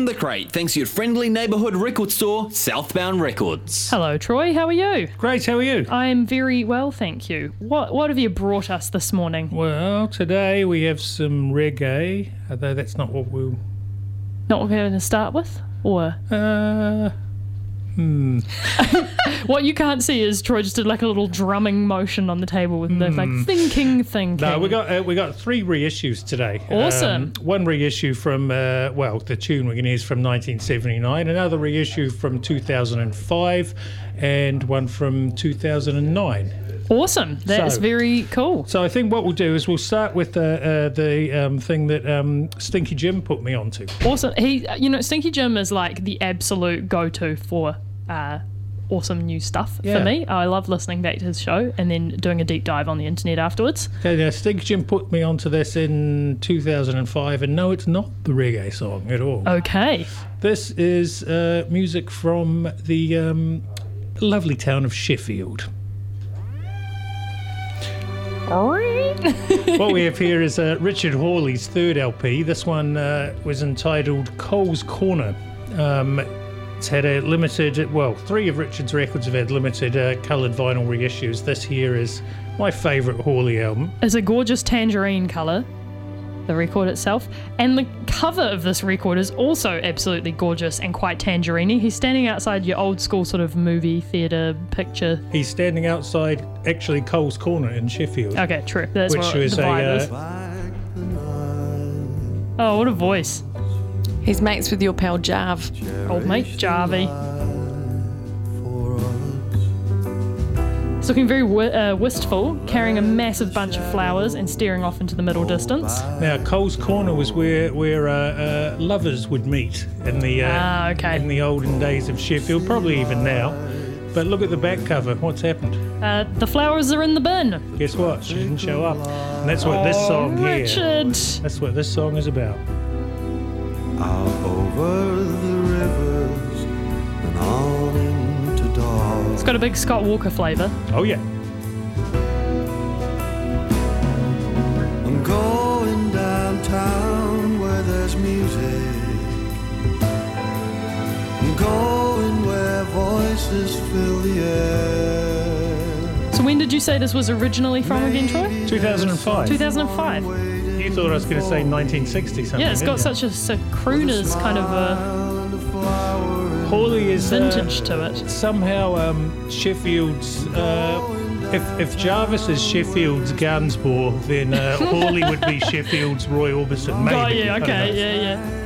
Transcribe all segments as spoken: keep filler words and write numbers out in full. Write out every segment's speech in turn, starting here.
From the Crate, thanks to your friendly neighbourhood record store, Southbound Records. Hello, Troy. How are you? Great, how are you? I'm very well, thank you. What What have you brought us this morning? Well, today we have some reggae, although that's not what we'll... Not what we're going to start with? Or... Uh... Hmm. What you can't see is Troy just did like a little drumming motion on the table with the like thinking, thinking. No, we got uh, we got three reissues today. Awesome. Um, one reissue from uh, well, the tune we're going to use from nineteen seventy-nine. Another reissue from two thousand five, and one from two thousand nine. Awesome. That's So- very cool. So I think what we'll do is we'll start with uh, uh, the um, thing that um, Stinky Jim put me onto. Awesome. He, you know, Stinky Jim is like the absolute go-to for uh, awesome new stuff Yeah. for me. I love listening back to his show and then doing a deep dive on the internet afterwards. Okay, now Stinky Jim put me onto this in two thousand five, and no, it's not the reggae song at all. Okay. This is uh, music from the um, lovely town of Sheffield. What we have here is uh, Richard Hawley's third L P. This one uh, was entitled Cole's Corner. Um, it's had a limited, well, three of Richard's records have had limited uh, coloured vinyl reissues. This here is my favourite Hawley album. It's a gorgeous tangerine colour, the record itself, and the cover of this record is also absolutely gorgeous and quite tangerine-y. He's standing outside your old school sort of movie theatre picture. He's standing outside, actually, Cole's Corner in Sheffield. Okay, true. That's Which what was the a, vibe is. uh, Oh, what a voice. He's mates with your pal Jarv. Old mate Jarvie. He's looking very wi- uh, wistful, carrying a massive bunch of flowers and staring off into the middle distance. Now, Cole's Corner was where where uh, uh, lovers would meet in the uh, Ah, okay. in the olden days of Sheffield, probably even now. But look at the back cover. What's happened? Uh, the flowers are in the bin. Guess what? She didn't show up. And that's what this Oh, song here. Richard. That's what this song is about. Out over the rivers and on into dawn. It's got a big Scott Walker flavour. Oh yeah. I'm going downtown where there's music. I'm going where voices fill the air. So when did you say this was originally from again, Troy? two thousand five. two thousand five. You thought I was going to say nineteen sixty something. Yeah, it's got didn't such a, a crooner's kind of a you? Hawley is uh, vintage to it. somehow um, Sheffield's. Uh, if if Jarvis is Sheffield's Gansborough, then uh, Hawley would be Sheffield's Roy Orbison. Maybe. Oh yeah, I don't know. okay, yeah,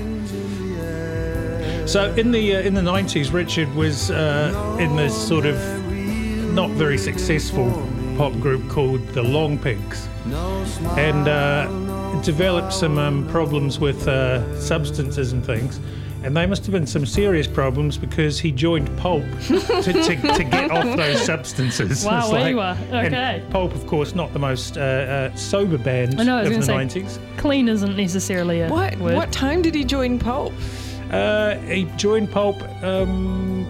yeah. So in the uh, in the nineties, Richard was uh, in this sort of not very successful pop group called the Long Pigs, and uh, developed some um, problems with uh, substances and things. And they must have been some serious problems because he joined Pulp to, to, to get off those substances. Wow, It's there you are. and Okay. Pulp, of course, not the most uh, uh, sober band I know, I was of gonna the say- nineties. Clean isn't necessarily a What word. what time did he join Pulp? Uh, he joined Pulp um,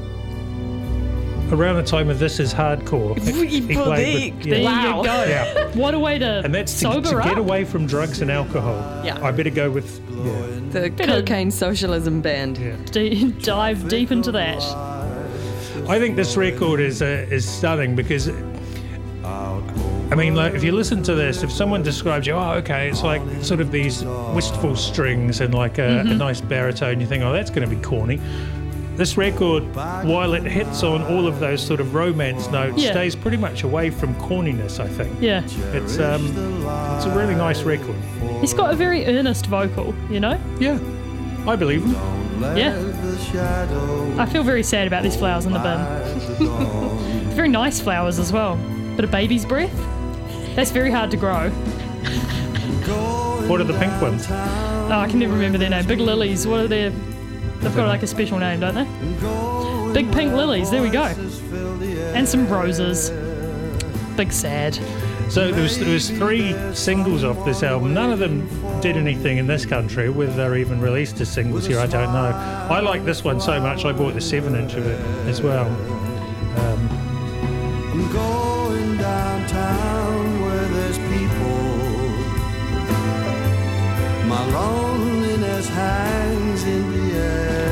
around the time of This Is Hardcore. He played with- There yeah. you go. Yeah. What a way to And that's to, sober to up. get away from drugs and alcohol. Yeah. I better go with. Yeah. The Better- cocaine socialism band. yeah. D- dive deep into that. I think this record is uh, is stunning because. I mean, like, if you listen to this, if someone describes you, oh, okay, it's like sort of these wistful strings and like a, Mm-hmm. a nice baritone, you think, oh, that's going to be corny. This record, while it hits on all of those sort of romance notes, Yeah. stays pretty much away from corniness, I think. Yeah. It's um, it's a really nice record. He's got a very earnest vocal, you know? Yeah, I believe him. Yeah. I feel very sad about these flowers in the bin. Very nice flowers as well. Bit of baby's breath. That's very hard to grow. What are the pink ones? Oh, I can never remember their name. Big lilies. What are their... They've got like a special name, don't they? Big pink lilies. There we go. And some roses. Big sad. So there was there was three singles off this album. None of them did anything in this country. Whether they're even released as singles here, I don't know. I like this one so much, I bought the seven inch of it as well. Um, I'm going downtown where there's people. My loneliness hangs in the air.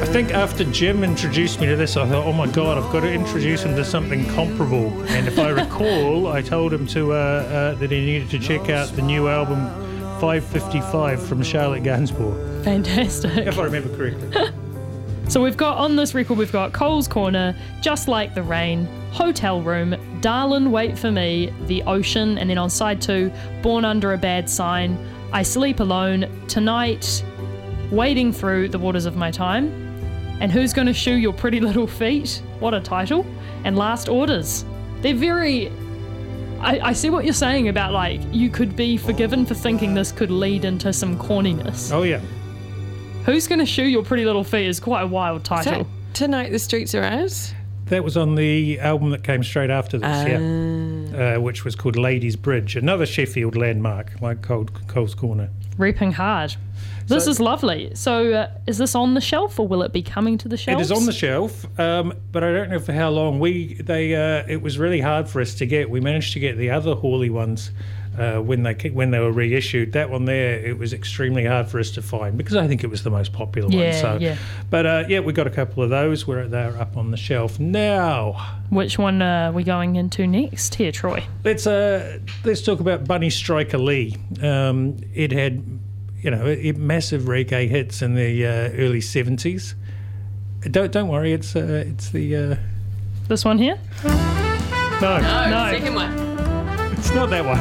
think after Jim introduced me to this, I thought, oh my God, I've got to introduce him to something comparable. And if I recall, I told him to uh, uh, that he needed to check out the new album five fifty-five from Charlotte Gainsbourg, Fantastic. if I remember correctly. So we've got, on this record, we've got Cole's Corner, Just Like the Rain, Hotel Room, Darlin' Wait For Me, The Ocean, and then on side two, Born Under a Bad Sign, I Sleep Alone, Tonight, Wading Through the Waters of My Time, and Who's Gonna Shoe Your Pretty Little Feet? What a title. And Last Orders. They're very... I, I see what you're saying about, like, you could be forgiven for thinking this could lead into some corniness. Oh, yeah. Who's Gonna Shoe Your Pretty Little Feet is quite a wild Is title. that Tonight the Streets Are Ours? That was on the album that came straight after this, Ah. yeah. Uh, which was called Ladies Bridge, another Sheffield landmark, like Cold, Cole's Corner. Reaping hard. This So- is lovely. So, uh, is this on the shelf, or will it be coming to the shelves? It is on the shelf, um, but I don't know for how long. We they uh, it was really hard for us to get. We managed to get the other Hawley ones uh, when they ca- when they were reissued. That one there, it was extremely hard for us to find because I think it was the most popular Yeah, one. So, yeah. But uh, yeah, we got a couple of those where they're up on the shelf now. Which one are we going into next here, Troy? Let's uh, let's talk about Bunny Striker Lee. Um, it had, you know, it, massive reggae hits in the uh, early seventies. Don't don't worry, it's uh, it's the uh, This one here? no, No. Second one. it's not that one.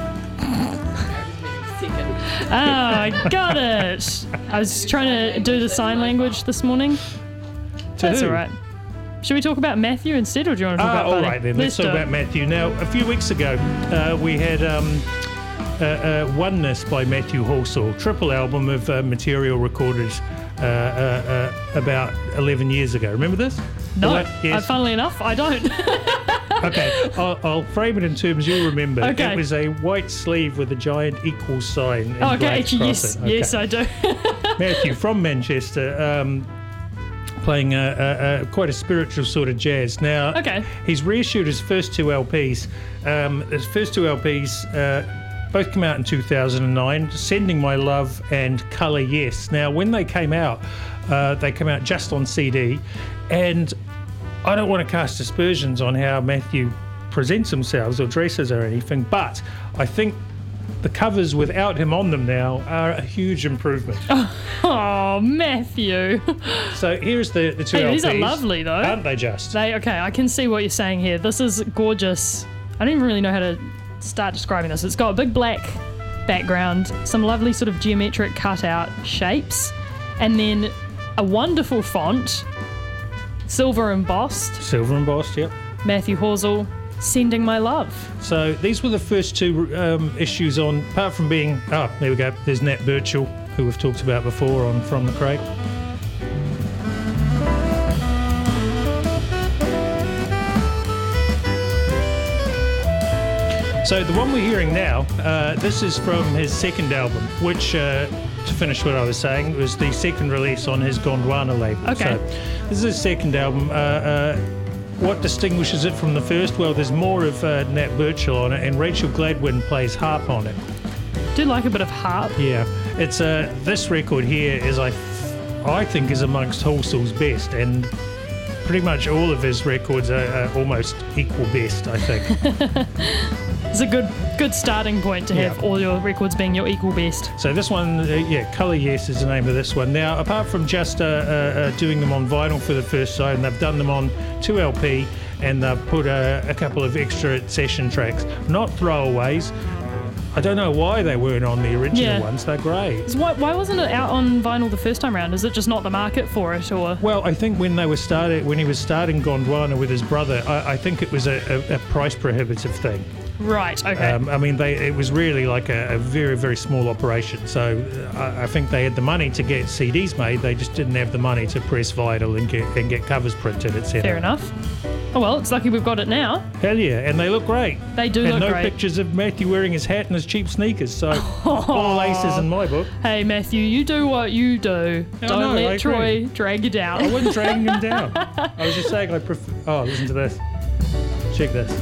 Second. Ah, I got it. I was trying to do the sign language this morning. To That's who? all right. Should we talk about Matthew instead, or do you want to talk Ah, about all Buddy? right then. Let's, do talk it. about Matthew. Now, a few weeks ago, uh, we had um, uh, uh, Oneness by Matthew Halsall, triple album of uh, material recorded uh, uh, uh, about eleven years ago. Remember this? No, Well, yes. uh, funnily enough, I don't. Okay, I'll, I'll frame it in terms you'll remember. Okay. It was a white sleeve with a giant equal sign in okay, black across yes, it. Okay. yes, I do. Matthew from Manchester, um, playing a, a, a quite a spiritual sort of jazz. Now, Okay. he's reissued his first two L Ps. Um, his first two L Ps uh, both came out in two thousand nine, Sending My Love and Colour Yes. Now, when they came out, uh, they came out just on C D, and I don't want to cast aspersions on how Matthew presents himself or dresses or anything, but I think the covers without him on them now are a huge improvement. Oh, Matthew. So here's the, the two Hey, L Ps. these are lovely, though. Aren't they just? They okay, I can see what you're saying here. This is gorgeous. I don't even really know how to start describing this. It's got a big black background, some lovely sort of geometric cutout shapes, and then a wonderful font, silver embossed, Silver embossed, yep. Matthew Halsall, Sending My Love. So these were the first two um, issues on, apart from being, oh, there we go, there's Nat Birchall, who we've talked about before on From the Crate. So the one we're hearing now, uh, this is from his second album, which, uh, to finish what I was saying, was the second release on his Gondwana label. Okay. So this is his second album. Uh, uh, what distinguishes it from the first? Well, there's more of uh, Nat Birchall on it, and Rachel Gladwin plays harp on it. Do like a bit of harp. Yeah, it's uh, this record here is I, I think is amongst Halsall's best, and pretty much all of his records are, are almost equal best, I think. It's a good good starting point to have Yeah. all your records being your equal best. So this one, uh, yeah, Colour Yes is the name of this one. Now, apart from just uh, uh, uh, doing them on vinyl for the first time, they've done them on two L P, and they've put a, a couple of extra session tracks, not throwaways. I don't know why they weren't on the original Yeah. ones. They're great. So why, why wasn't it out on vinyl the first time round? Is it just not the market for it, or? Well, I think when they were started, when he was starting Gondwana with his brother, I, I think it was a, a, a price prohibitive thing. Right, okay. Um, I mean, they it was really like a, a very, very small operation. So uh, I, I think they had the money to get C Ds made. They just didn't have the money to press vinyl and get and get covers printed, et cetera. Fair enough. Oh well, it's lucky we've got it now. Hell yeah, and they look great. They do and look no great. pictures of Matthew wearing his hat and his cheap sneakers. So all aces in my book. Hey Matthew, you do what you do. I Don't know, I let agree. Troy drag you I down. wasn't dragging him down. I was just saying I prefer. Oh, listen to this. Check this.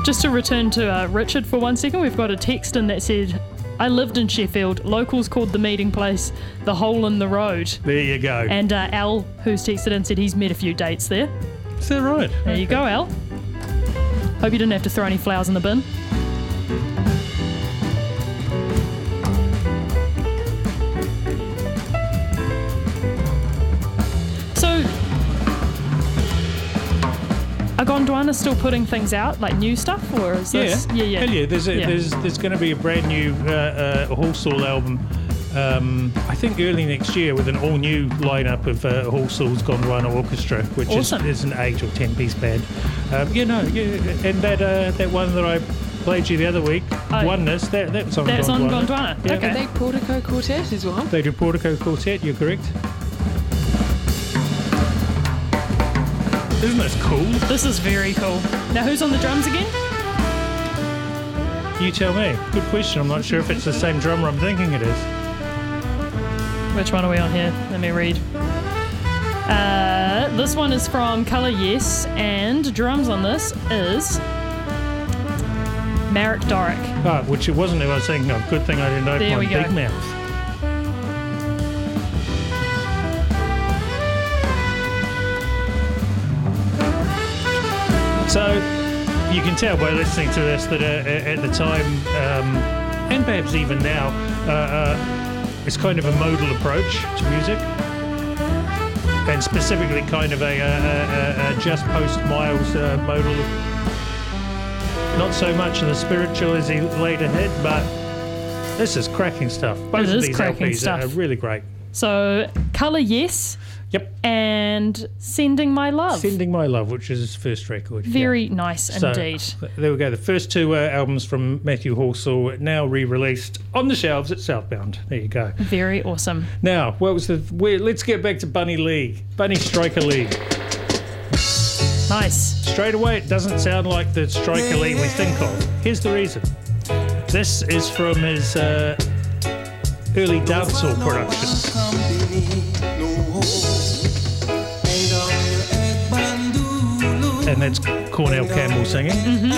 Just to return to uh, Richard for one second, we've got a text in that said, I lived in Sheffield. Locals called the meeting place the Hole in the Road. There you go. And uh, Al, who's texted in, said he's met a few dates there. Is that right? There you go, Al. Hope you didn't have to throw any flowers in the bin. So, are Gondwana still putting things out, like new stuff, or is this? Yeah, yeah, yeah. Hell yeah. There's a, Yeah. there's there's going to be a brand new uh, uh, Hallsaw album. Um, I think early next year with an all new lineup of uh, Hallsaw's Gondwana Orchestra, which Awesome. is, is an eight or ten piece band. Um, you know, yeah, and that uh, that one that I played you the other week, Oh. Oneness, that that was on That's on Gondwana. Gondwana. Yeah. Okay. Are they Portico Quartet as well? They do Portico Quartet. You're correct. Isn't this cool? This is very cool. Now, who's on the drums again? You tell me. Good question. I'm not sure if it's the same drummer I'm thinking it is. Which one are we on here? Let me read. Uh, this one is from Colour Yes, and drums on this is Marek Doric. Ah, which it wasn't who I was thinking of. Good thing I didn't open There my we go. big mouth. So you can tell by listening to this that uh, at the time, um, and perhaps even now, uh, uh, it's kind of a modal approach to music. And specifically kind of a, a, a, a just post Miles uh, modal. Not so much in the spiritual as he later hit, but this is cracking stuff. Both It of is these cracking L Ps stuff. are really great. So, Colour Yes Yep. and Sending My Love. Sending My Love, which is his first record. Very yeah. nice So, indeed. there we go. The first two uh, albums from Matthew Hallsaw now re-released on the shelves at Southbound. There you go. Very awesome. Now, what was the? Where, let's get back to Bunny Lee, Bunny Striker Lee. Nice. Straight away, it doesn't sound like the Striker Lee we think of. Here's the reason. This is from his uh, early dancehall production. And that's Cornell Campbell singing.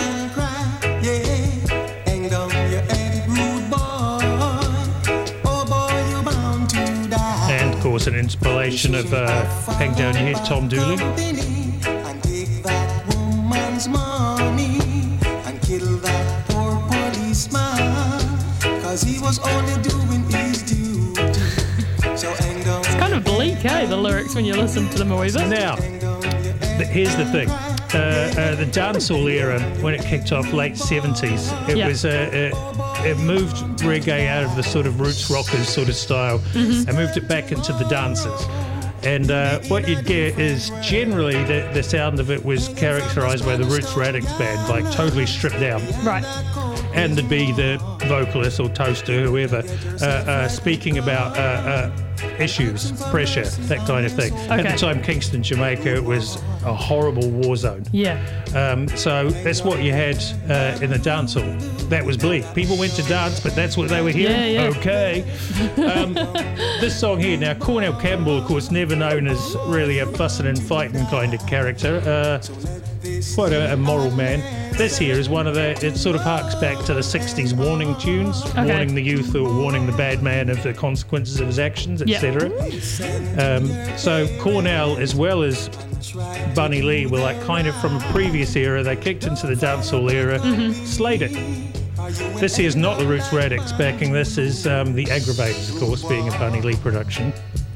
And of course, an inspiration of uh, Hang Down Your Head, Tom Dooley. And take that woman's money and kill that poor policeman, 'cause he was only doing his duty. So hang down. Kind of bleak, eh, the lyrics when you listen to them a wee bit. Now, th- here's the thing. Uh, uh, the dancehall era, when it kicked off, late seventies, it Yeah. was uh, uh, it moved reggae out of the sort of roots rockers sort of style Mm-hmm. and moved it back into the dances. And uh, what you'd get is generally the, the sound of it was characterised by the Roots Radix band, like totally stripped down. Right. And there'd be the vocalist or toaster, whoever, uh, uh, speaking about uh, uh, issues, pressure, that kind of thing. At Okay. the time, Kingston, Jamaica was a horrible war zone. Yeah. Um, so that's what you had uh, in the dance hall. That was bleak. People went to dance, but that's what they were hearing. Yeah, yeah. Okay. Um, this song here, now, Cornell Campbell, of course, never known as really a fussing and fighting kind of character. Uh, quite a, a moral man. This here is one of the, it sort of harks back to the sixties warning tunes, Okay. warning the youth or warning the bad man of the consequences of his actions, Yeah. et cetera. Um, so Cornell, as well as Bunny Lee, were like kind of from a previous era. They kicked into the dancehall era, slayed it. This here is not the Roots Radix backing this, is um, the Aggravators, of course, being a Bunny Lee production.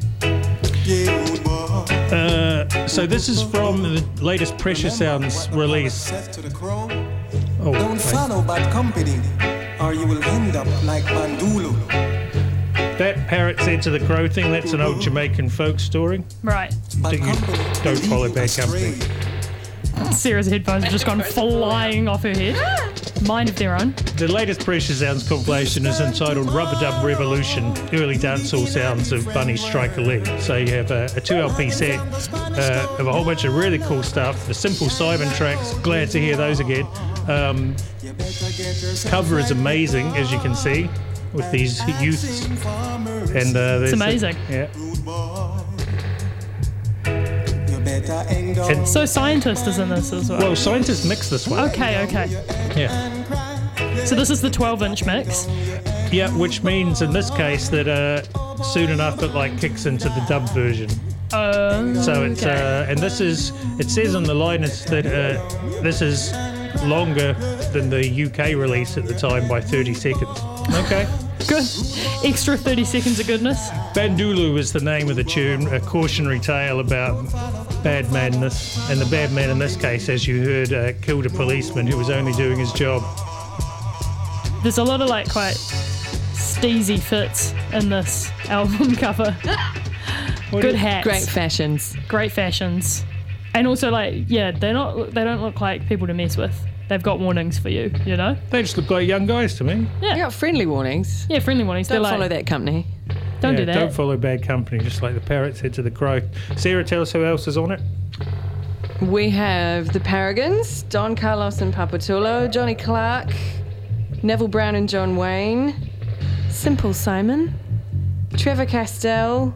Uh, so this is from the latest Pressure Sounds release. Oh, Don't wait. follow bad company, or you will end up like Bandulu. That Parrot Said to the Crow thing, that's an old Jamaican folk story. Right. Bad Think you company don't will follow lead bad you company. astray. Sarah's headphones have just gone flying off her head. Mind of their own. The latest Pressure Sounds compilation is entitled Rubber Dub Revolution, Early Dancehall Sounds of Bunny Striker Lee. So you have a, a two L P set uh, of a whole bunch of really cool stuff. The Simple Simon tracks, glad to hear those again. Um, You better get yourself cover is right amazing, as you can see, with these youths. And uh, there's It's amazing. A, yeah. rude boy. You better get a hang down. And- So Scientist is in this as well. Well, scientists mix this one. Okay, okay. Yeah. So this is the twelve-inch mix. Yeah, which means in this case that uh, soon enough it like kicks into the dub version. Uh, So it's okay. uh, and this is it says on the liners that uh, this is longer than the U K release at the time by thirty seconds. Okay. Good. Extra thirty seconds of goodness. Bandulu is the name of the tune, a cautionary tale about bad madness. And the bad man in this case, as you heard, uh, killed a policeman who was only doing his job. There's a lot of like quite steezy fits in this album cover. What Good do- hats. Great fashions. Great fashions. And also like, yeah, they're not they don't look like people to mess with. They've got warnings for you, you know? They just look like young guys to me. Yeah. You got friendly warnings. Yeah, friendly warnings. Don't They're follow like, that company. don't Yeah, do that. Don't follow bad company, just like the parrot said to the crow. Sarah, tell us who else is on it. We have the Paragons, Don Carlos and Papatolo, Johnny Clark, Neville Brown and John Wayne, Simple Simon, Trevor Castell,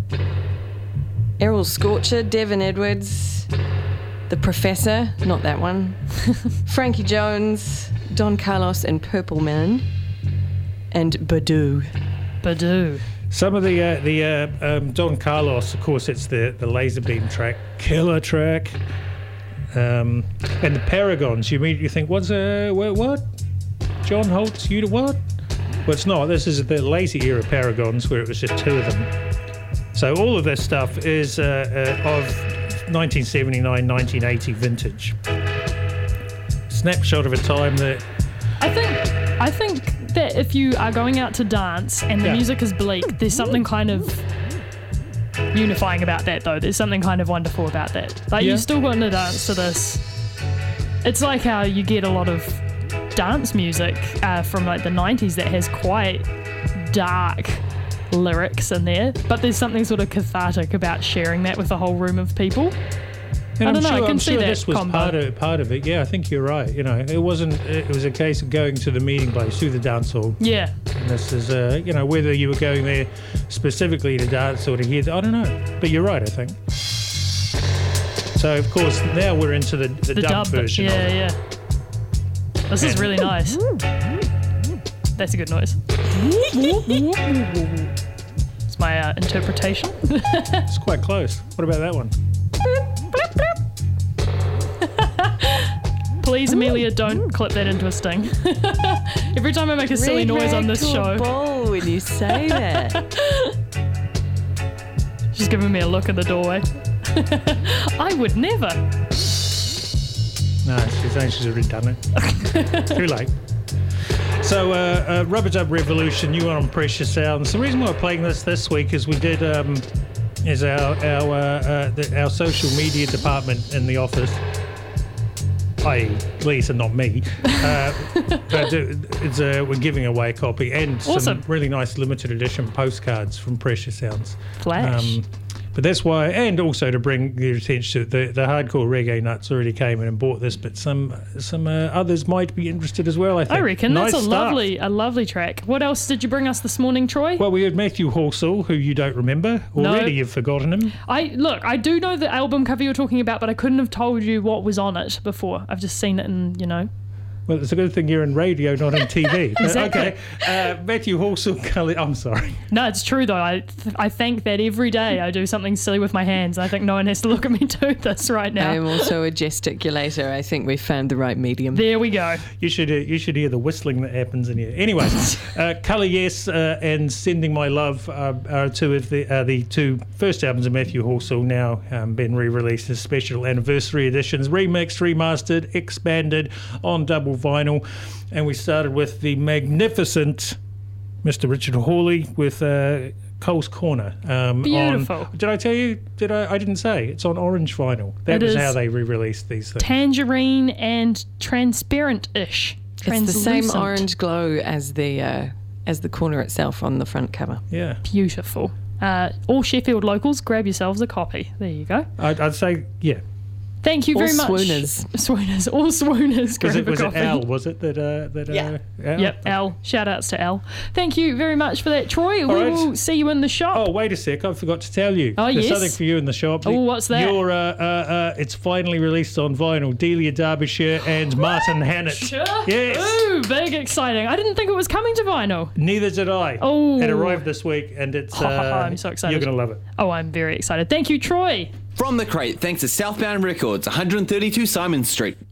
Errol Scorcher, Devin Edwards, The Professor, not that one, Frankie Jones, Don Carlos and Purple Man, and Badu. Badu. Some of the uh, the uh, um, Don Carlos, of course, it's the the laser beam track, killer track, um, and the Paragons. You immediately think, what's uh, what? what? John Holt's you to what? Well, it's not. This is the lazy era Paragons, where it was just two of them. So all of this stuff is uh, uh, of nineteen seventy-nine, nineteen eighty vintage. Snapshot of a time that I think I think that if you are going out to dance and the Yeah. music is bleak, there's something kind of unifying about that though. There's something kind of wonderful about that. Like Yeah. you still got to dance to this. It's like how you get a lot of dance music uh, from like the nineties that has quite dark lyrics in there, but there's something sort of cathartic about sharing that with a whole room of people. And I don't I'm know, I Sure, can I'm see sure that this was combo. part of part of it. Yeah, I think you're right. You know, it wasn't. It was a case of going to the meeting place, to the dance hall. Yeah. And this is, uh, you know, whether you were going there specifically to dance or to hear. I don't know, but you're right. I think. So of course now we're into the the, The dub, dub, version. yeah, of it. yeah. This is really nice. That's a good noise. It's my uh, interpretation. It's quite close. What about that one? Please, Amelia, don't clip that into a sting. Every time I make a silly Red noise on rag this to a show, bull when you say that. she's giving me a look in the doorway. I would never. No, she's saying she's already done it. Too late. So, uh, uh, Rubber Dub Revolution, you are on Precious Sounds. The reason why we're playing this this week is we did, um, is our our uh, uh, the, our social media department in the office, that is, Lisa, not me. Uh, but it's, uh, we're giving away a copy and Awesome. some really nice limited edition postcards from Precious Sounds. Flash. Um, but that's why, and also to bring your attention to the, the hardcore reggae nuts already came in and bought this, but some some uh, others might be interested as well. I think. I reckon Nice that's a stuff. lovely, a lovely track. What else did you bring us this morning, Troy? Well, we had Matthew Halsall, who you don't remember No. already. You've forgotten him. I look, I do know the album cover you're talking about, but I couldn't have told you what was on it before. I've just seen it, and you know. Well, it's a good thing you're in radio, not in T V. But, Exactly. Okay, uh, Matthew Halsall. Cully- I'm sorry. No, it's true though. I I think that every day I do something silly with my hands. I think no one has to look at me do this right now. I am also a gesticulator. I think we found the right medium. There we go. You should uh, you should hear the whistling that happens in here. Anyway, uh, Colour Yes uh, and Sending My Love uh, are two of the uh, the two first albums of Matthew Halsall, now um, been re-released as special anniversary editions, remixed, remastered, expanded on double vinyl. And we started with the magnificent Mister Richard Hawley with uh, Cole's Corner. Um, Beautiful. On, did I tell you? Did I? I didn't say. It's on orange vinyl. That It was is. how they re-released these things. Tangerine and transparent-ish. It's the same Translucent. orange glow as the uh, as the corner itself on the front cover. Yeah. Beautiful. Uh, all Sheffield locals, grab yourselves a copy. There you go. I'd, I'd say, yeah. Thank you All very much. swooners. Swooners. All swooners. Was it, Grab a was it coffee. Al, was it, that... Uh, that Yeah. uh, Al? Yep, Al. Shout outs to Al. Thank you very much for that, Troy. we right. will see you in the shop. Oh, wait a sec. I forgot to tell you. Oh, There's yes. something for you in the shop. Oh, what's that? Your, uh, uh, uh, it's finally released on vinyl. Delia Derbyshire and Martin Hannett. Sure. Yes. Ooh, big exciting. I didn't think it was coming to vinyl. Neither did I. Oh. It arrived this week, and it's... Uh, I'm so excited. You're going to love it. Oh, I'm very excited. Thank you, Troy. From the crate, thanks to Southbound Records, one thirty-two Simon Street.